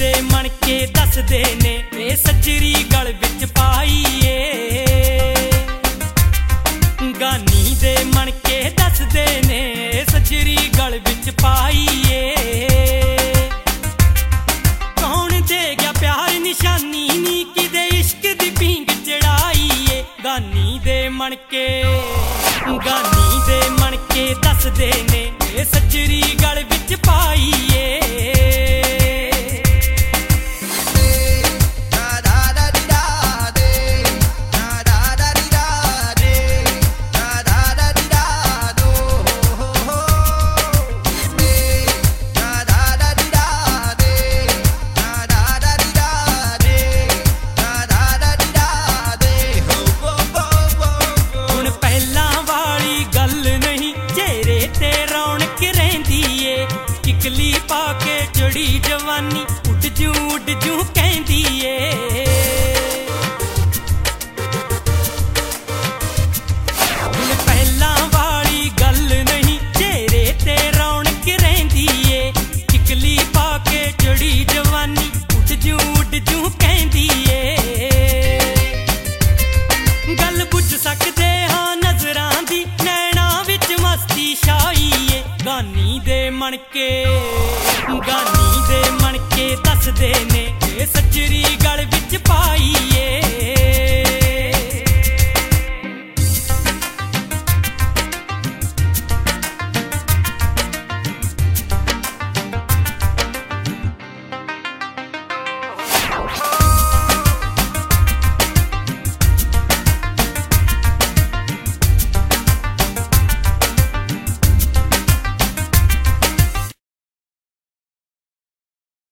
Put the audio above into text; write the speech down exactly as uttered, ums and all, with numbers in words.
दे मणके दसदे ने ए सजरी गल विच पाईए। गानी दे मणके दसदे ने सजरी गल विच पाईए। कौन दे गया प्यार निशानी नी किदे इश्क दी पींग चढ़ाईए। गानी दे मणके गानी दे मणके दसदे ने ए सजरी गल विच पाईए। टिकली पाके चढ़ी जवानी उड़ जू उड़ जू कहंदी ए। हुण पहलां वाली गल नहीं चेहरे ते रौनक रहिंदी ए। टिकली पाके चढ़ी जवानी उड़ जू उड़ जू कहंदी ए। गल बुझ सकदे हां नजरां दी नैना विच मस्ती छाई ए। गानी दे मणके गानी दे मणके दसदे ने ए सजरी गल विच पाईए।